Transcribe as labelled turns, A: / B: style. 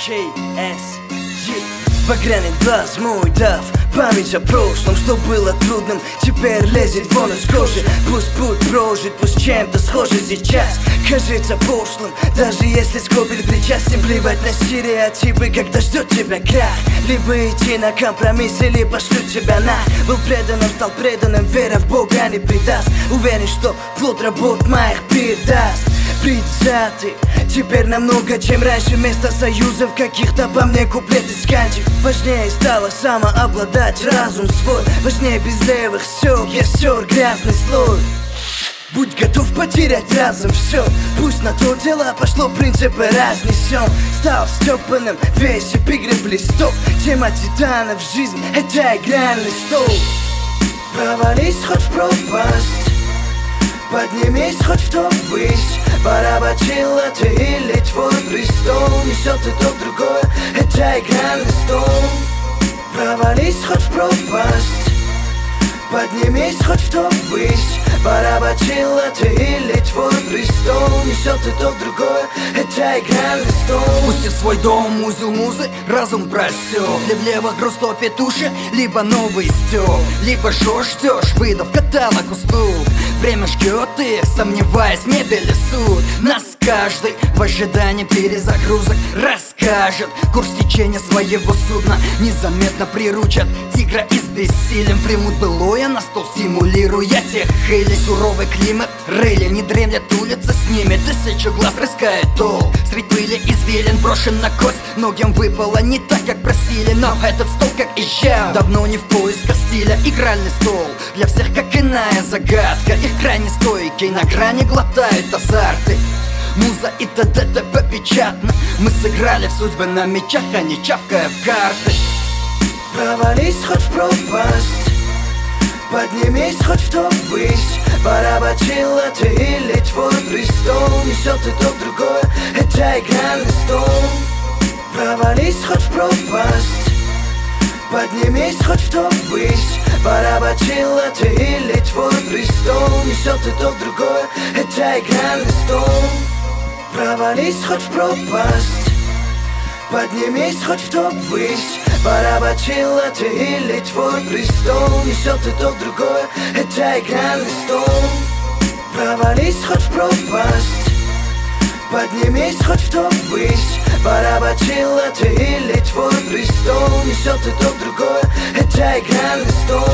A: KSG. Багряный глаз мой дав память о прошлом, что было трудным, теперь лезет вон из кожи. Пусть путь прожит, пусть чем-то схожий сейчас кажется пошлым, даже если скобель причастен. Плевать на стереотипы, когда ждет тебя крах. Либо идти на компромисс, или пошлют тебя на. Был преданным, стал преданным, вера в Бога не предаст. Уверен, что плод работ моих передаст. Предвзятый, теперь намного, чем раньше. Вместо союзов каких-то по мне куплеты сканчик. Важнее стало самообладать, разум свой. Важнее без левых стёк, я стер грязный слой. Будь готов потерять разом все. Пусть на то дело пошло, принципы разнесем. Стал стёпанным, весь эпиграф листок. Тема титанов, жизнь — это игральный стол. Провались хоть в пропасть, поднимись хоть в топ высь. Барабачила ты или твой престол, несет и то другое, это игральный стол. Провались хоть в пропасть, поднимись хоть в топ высь. Барабачила ты или твой престол, несет и то другое, это игральный стол.
B: Пусти в свой дом узел музы, разум просек. Для влево грусто петуши, либо новый стёк. Либо ждешь, выдав каталог услуг. Время ждет и, сомневаясь, мебели суд. Нас каждый в ожидании перезагрузок расскажет курс течения своего судна. Незаметно приручат тигра и с бессилием примут былое на стол, стимулируя тех или суровый климат. Рыли не дремлят, улицы с ними, тысячу глаз рыскает тол. Средь пыли извилин брошен на кость, многим выпало не так, как просили. Но этот стол, как и я, давно не в поисках стиля. Игральный стол для всех, как иная загадка. Их крайне стойкий, на грани глотают азарты. Муза и т.д. печатно. Мы сыграли в судьбы на мечах, а не чавкая в карты.
A: Провались хоть в пропасть, поднимись хоть в топ высь. Барабачила ты или твой престол, несет и то другое, это игральный стол. Провались хоть в пропасть, поднимись хоть в топ высь. Барабачила ты или твой престол, несет и то другое, это игральный стол. Провались хоть в пропасть, поднимись хоть в топ высь. Барабачила ты или твой престол, несет и то другое, это игральный стол. Провались хоть в пропасть, поднимись хоть в топ высь. Барабачила ты или твой престол, несет и то другое, это игральный стол.